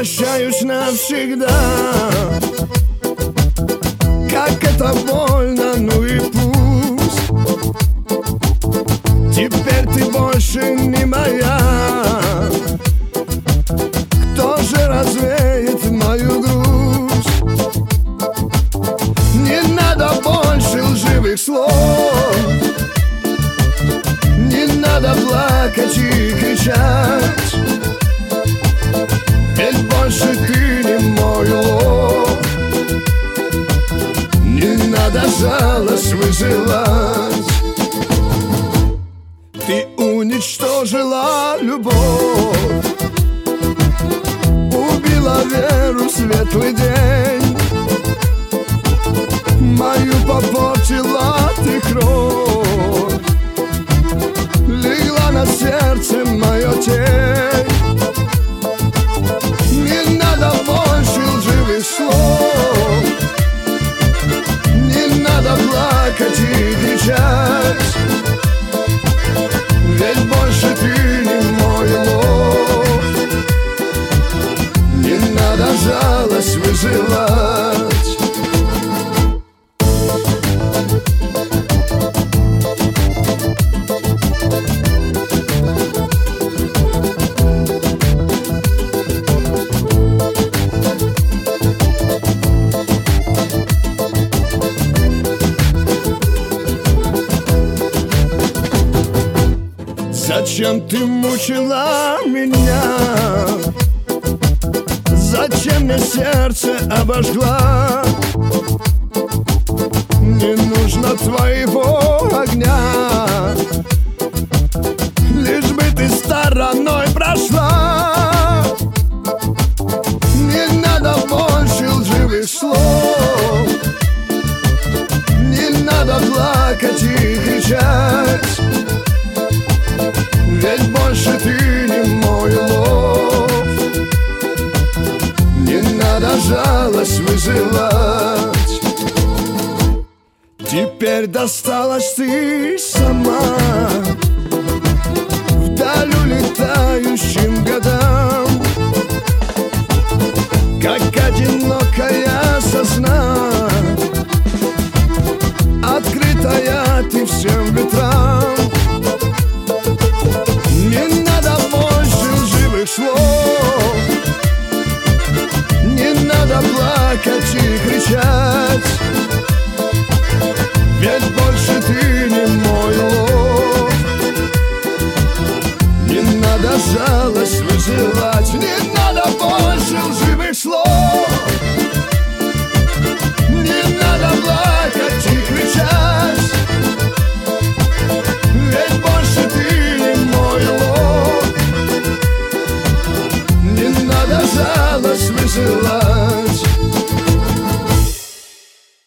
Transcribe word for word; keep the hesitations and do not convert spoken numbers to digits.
прощаюсь навсегда. Как это больно, ну и пусть. Теперь ты больше не моя. Кто же развеет мою грусть? Не надо больше лживых слов. Не надо плакать и кричать. Ведь больше ты не мой улов. Не надо жалость вызывать. Ты уничтожила любовь, убила веру в светлый день. Мою попортила ты кровь, легла на сердце мое тень. Не надо больше лживых слов. Не надо плакать и кричать. Ведь больше ты не мой улов. Не надо жалость вызывать. Зачем ты мучила меня? Зачем мне сердце обожгла? Не нужно твоего огня, лишь бы ты стороной прошла. Не надо больше лживых слов. Не надо плакать и кричать. Ведь больше ты не мой улов. Не надо жалость вызывать. Теперь досталась ты сама вдаль улетающим годам. Как одинокая сосна, открытая ты всем ветрам. Не надо больше лживых слов. Не надо плакать и кричать.